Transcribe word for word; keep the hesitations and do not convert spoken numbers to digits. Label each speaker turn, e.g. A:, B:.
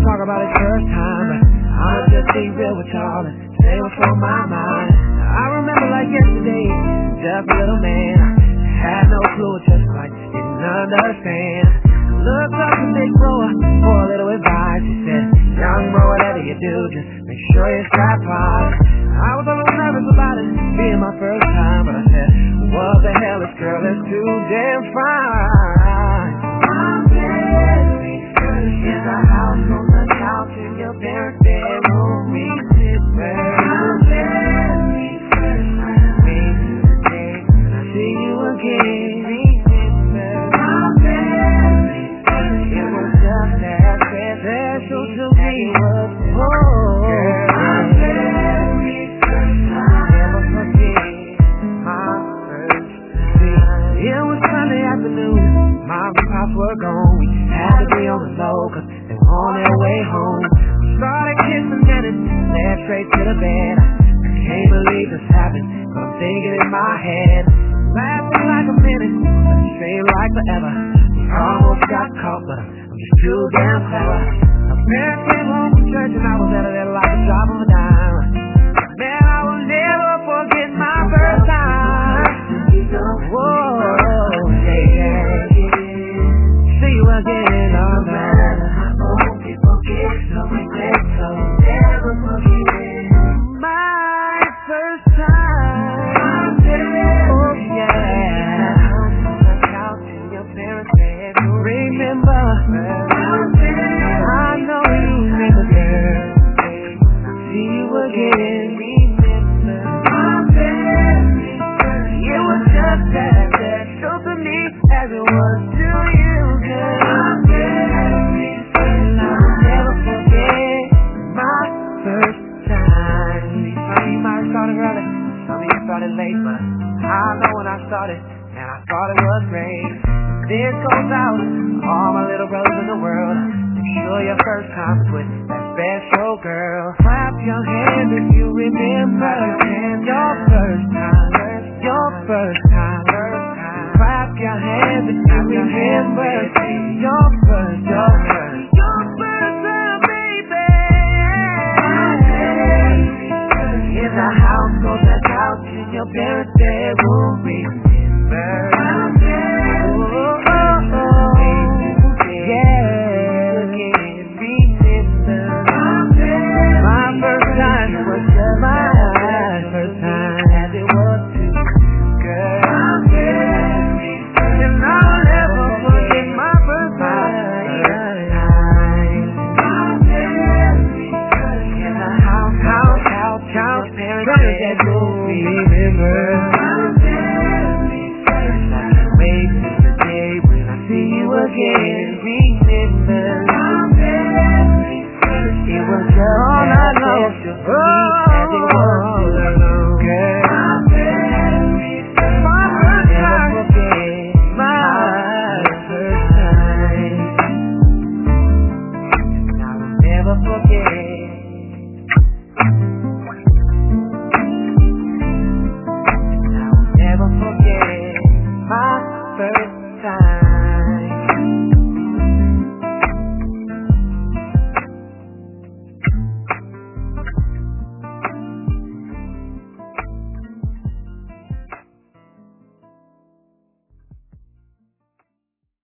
A: talk about it first time, but I'ma just be real with y'all and say what's on my mind. I remember like yesterday, just a little man, I had no clue, just like didn't understand. Looked up to big grower for a little advice. He said, young bro, whatever you do, just make sure you strap on. I was a little nervous about it being my first time, but I said, what the hell, this girl is too damn fine. My baby is a house on the couch in your parents' bedroom. We sit where my baby first time. Maybe today I see you again. My baby, it was just that special to me. Oh, my baby first time. Never forget my first time. It was Sunday afternoon. Mom and Pops were gone. We had to be on the low, cause they were on their way home. We started kissing and it led straight to the bed. I can't believe this happened, but I'm thinking in my head. Laughing like a minute, but it seemed like forever. We almost got caught, but I'm just too damn clever. My parents came home from church and I was out of there like a drop of a dime. Man, I will never forget my first time. Whoa, yeah, yeah. See you again, oh man. I hope you forget, so regret, so never forget my first time. Oh yeah. Remember, I know you remember, girl. See you again. Remember, it was just that special to me as it was to you, girl. And I'll never forget my first time. Some of you might have started early, some of you started late, but I know when I started, and I thought it was great. This goes out to all my little brothers in the world. Make sure your first time is with that special girl. Clap your hands if you remember your first time. Your first time. Clap your hands if you remember your first, your first, your first time, baby. In the house, go to the couch in your parents' bedroom. Remember. Forget